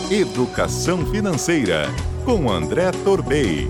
Educação Financeira, com André Torbey.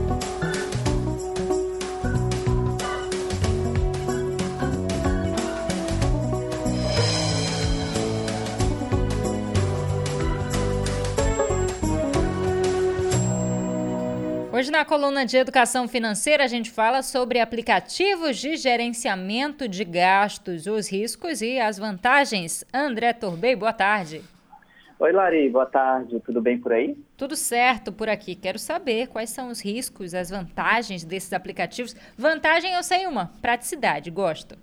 Hoje na coluna de Educação Financeira a gente fala sobre aplicativos de gerenciamento de gastos, os riscos e as vantagens. André Torbey, boa tarde. Oi, Lari, boa tarde. Tudo bem por aí? Tudo certo por aqui. Quero saber quais são os riscos, as vantagens desses aplicativos. Vantagem eu sei uma, praticidade, gosto.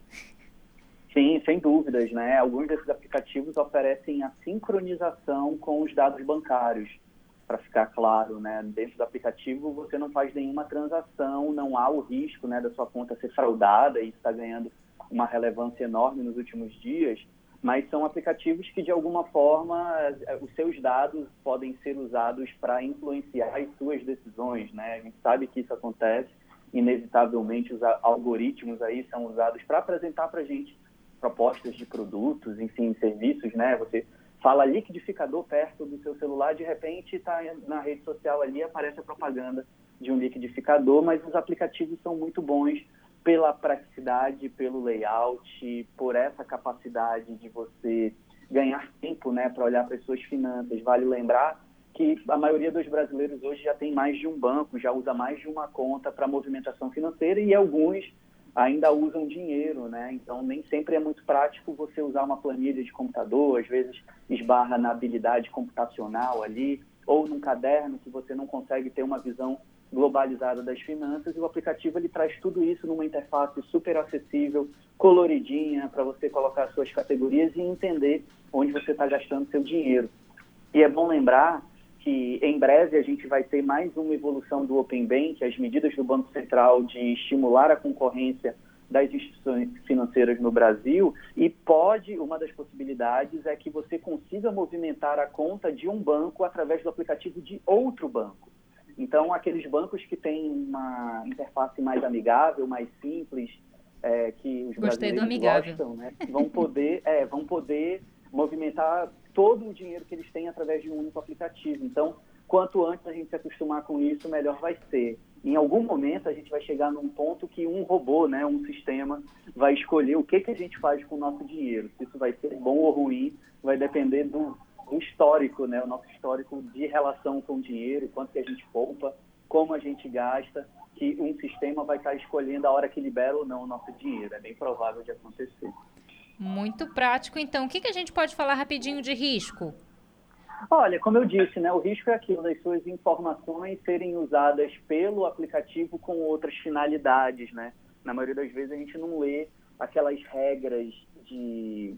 Sim, sem dúvidas, né? Alguns desses aplicativos oferecem a sincronização com os dados bancários. Para ficar claro, né? Dentro do aplicativo você não faz nenhuma transação, não há o risco, né, da sua conta ser fraudada, e isso está ganhando uma relevância enorme nos últimos dias, mas são aplicativos que, de alguma forma, os seus dados podem ser usados para influenciar as suas decisões, né? A gente sabe que isso acontece, inevitavelmente os algoritmos aí são usados para apresentar para a gente propostas de produtos, enfim, serviços, né? Você fala liquidificador perto do seu celular, de repente está na rede social ali, aparece a propaganda de um liquidificador, mas os aplicativos são muito bons pela praticidade, pelo layout, por essa capacidade de você ganhar tempo, né, para olhar para as suas finanças. Vale lembrar que a maioria dos brasileiros hoje já tem mais de um banco, já usa mais de uma conta para movimentação financeira, e alguns ainda usam dinheiro, né? Então nem sempre é muito prático você usar uma planilha de computador, às vezes esbarra na habilidade computacional ali, ou num caderno que você não consegue ter uma visão globalizada das finanças, e o aplicativo ele traz tudo isso numa interface super acessível, coloridinha, para você colocar suas categorias e entender onde você está gastando seu dinheiro. E é bom lembrar que em breve a gente vai ter mais uma evolução do Open Bank, as medidas do Banco Central de estimular a concorrência das instituições financeiras no Brasil, e uma das possibilidades é que você consiga movimentar a conta de um banco através do aplicativo de outro banco. Então, aqueles bancos que têm uma interface mais amigável, mais simples, que os brasileiros gostam, né, vão poder movimentar todo o dinheiro que eles têm através de um único aplicativo. Então, quanto antes a gente se acostumar com isso, melhor vai ser. Em algum momento, a gente vai chegar num ponto que um robô, né, um sistema, vai escolher o que a gente faz com o nosso dinheiro. Se isso vai ser bom ou ruim, vai depender do histórico, né, o nosso histórico de relação com o dinheiro, quanto que a gente poupa, como a gente gasta, que um sistema vai estar escolhendo a hora que libera ou não o nosso dinheiro. É bem provável de acontecer. Muito prático, então. O que a gente pode falar rapidinho de risco? Olha, como eu disse, né, o risco é aquilo das suas informações serem usadas pelo aplicativo com outras finalidades, né? Na maioria das vezes a gente não lê aquelas regras de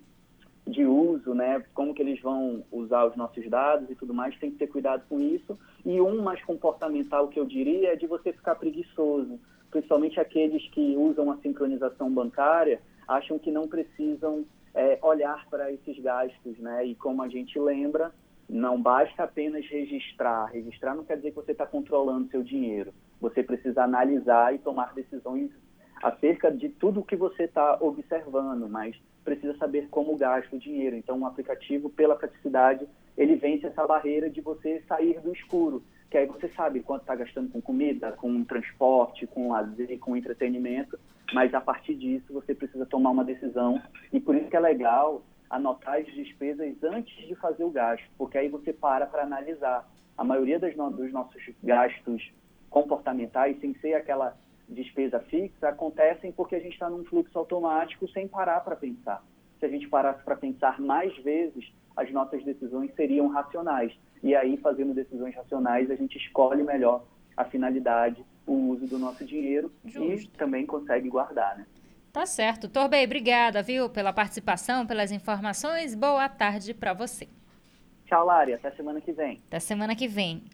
uso, né? Como que eles vão usar os nossos dados e tudo mais, tem que ter cuidado com isso. E um mais comportamental que eu diria é de você ficar preguiçoso, principalmente aqueles que usam a sincronização bancária, acham que não precisam olhar para esses gastos, né? E como a gente lembra, não basta apenas registrar. Registrar não quer dizer que você está controlando seu dinheiro. Você precisa analisar e tomar decisões acerca de tudo o que você está observando, mas precisa saber como gasta o dinheiro. Então, um aplicativo, pela praticidade, ele vence essa barreira de você sair do escuro, que aí você sabe quanto está gastando com comida, com transporte, com lazer, com entretenimento, mas a partir disso você precisa tomar uma decisão, e por isso que é legal anotar as despesas antes de fazer o gasto, porque aí você para analisar. A maioria dos nossos gastos comportamentais, sem ser aquela despesa fixa, acontecem porque a gente está num fluxo automático sem parar para pensar. Se a gente parasse para pensar mais vezes, as nossas decisões seriam racionais. E aí, fazendo decisões racionais, a gente escolhe melhor a finalidade, o uso do nosso dinheiro. Justo. E também consegue guardar, né? Tá certo. Torbey, obrigada, viu, pela participação, pelas informações. Boa tarde para você. Tchau, Lari. Até semana que vem. Até semana que vem.